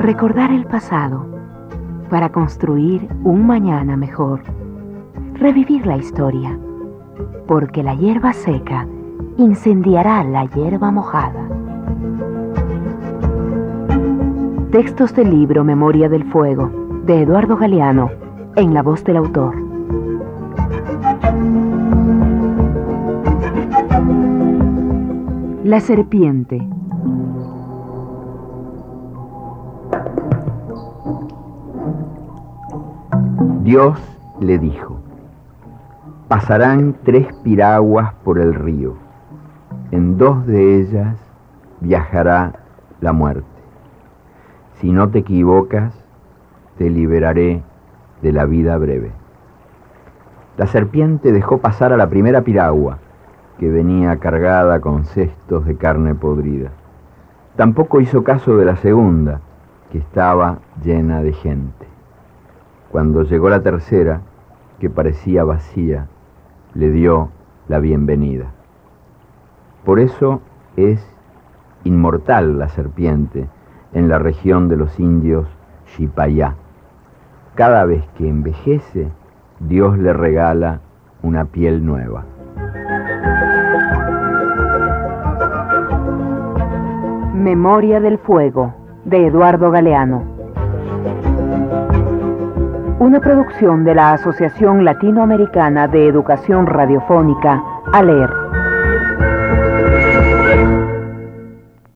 Recordar el pasado para construir un mañana mejor. Revivir la historia, porque la hierba seca incendiará la hierba mojada. Textos del libro Memoria del Fuego, de Eduardo Galeano, en la voz del autor. La serpiente. Dios le dijo: pasarán 3 piraguas por el río, en 2 de ellas viajará la muerte. Si no te equivocas, te liberaré de la vida breve. La serpiente dejó pasar a la primera piragua, que venía cargada con cestos de carne podrida. Tampoco hizo caso de la segunda, que estaba llena de gente. Cuando llegó la tercera, que parecía vacía, le dio la bienvenida. Por eso es inmortal la serpiente en la región de los indios Xipayá. Cada vez que envejece, Dios le regala una piel nueva. Memoria del Fuego, de Eduardo Galeano. Una producción de la Asociación Latinoamericana de Educación Radiofónica, ALER.